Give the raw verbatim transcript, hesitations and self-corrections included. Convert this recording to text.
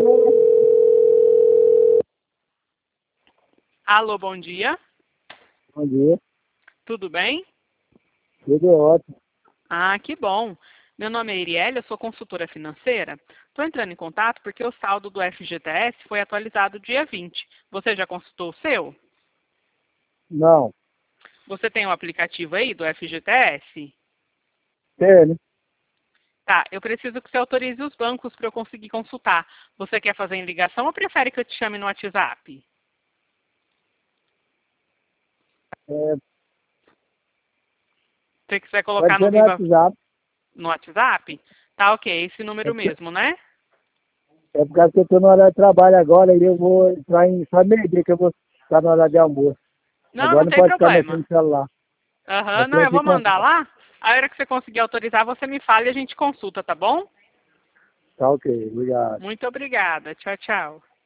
Alô, bom dia. Bom dia. Tudo bem? Tudo ótimo. Ah, que bom. Meu nome é Iriele, eu sou consultora financeira. Estou entrando em contato porque o saldo do F G T S foi atualizado dia vinte. Você já consultou o seu? Não. Você tem o aplicativo aí do F G T S? Tem, né? Tá, eu preciso que você autorize os bancos para eu conseguir consultar. Você quer fazer em ligação ou prefere que eu te chame no WhatsApp? É, Se você quiser pode colocar no ser no Viva WhatsApp. no WhatsApp? Tá, ok, esse É número porque, mesmo, né? é por causa que eu estou no horário de trabalho agora e eu vou entrar em só meio-dia que eu vou estar no horário de almoço. Não, Agora não não tem pode ficar mexendo problema. no celular. Aham, não, Depois eu eu te vou mandar contato. lá. A hora que você conseguir autorizar, você me fala e a gente consulta, tá bom? Tá ok, obrigado. Muito obrigada. Tchau, tchau.